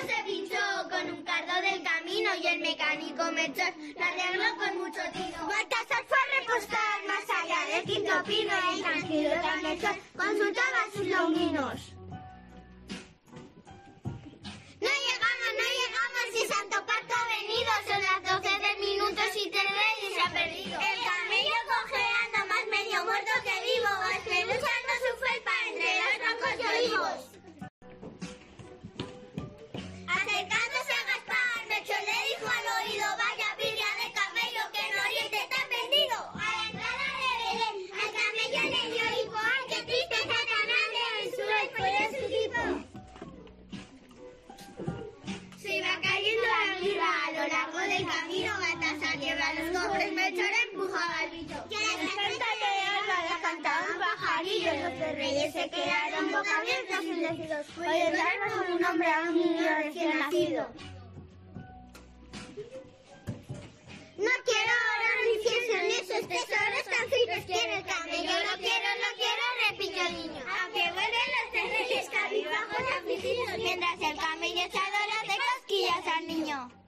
se pinchó con un cardo del camino y el mecánico Melchor la arregló con mucho tino. Baltasar fue a repostar más allá del quinto pino y tranquilo tras Melchor consultaba sus longinos. No llegamos, si Santo Parto ha venido, son las 12 de minutos y te y se ha perdido. El camello cojeando, más medio muerto que vivo, espeluchando su felpa entre los troncos de olivos. Acercándose a Gaspar, Melchor le dijo al oído, vaya birria de camello que en Oriente está vendido. A la entrada de Belén, al camello le dio hipo, ay qué tristeza tan grande, en su fue de su tipo. Se iba cayendo la mirra a lo largo del camino, Baltasar quiebra los cofres, Melchor empujaba al bicho. Y a la desperta de alba le cantaba un pajarillo, los tres reyes se quedaron boca abierta endurecidos. Oye, darnos un nombre a un niño recién nacido. No quiero oro ni incienso ni esos tesoros tan fríos tiene el camello. No quiero, repitió el niño. Aunque vuelven los tres reyes cabizbajos afligidos, mientras el camello se adora de cosquillas al niño.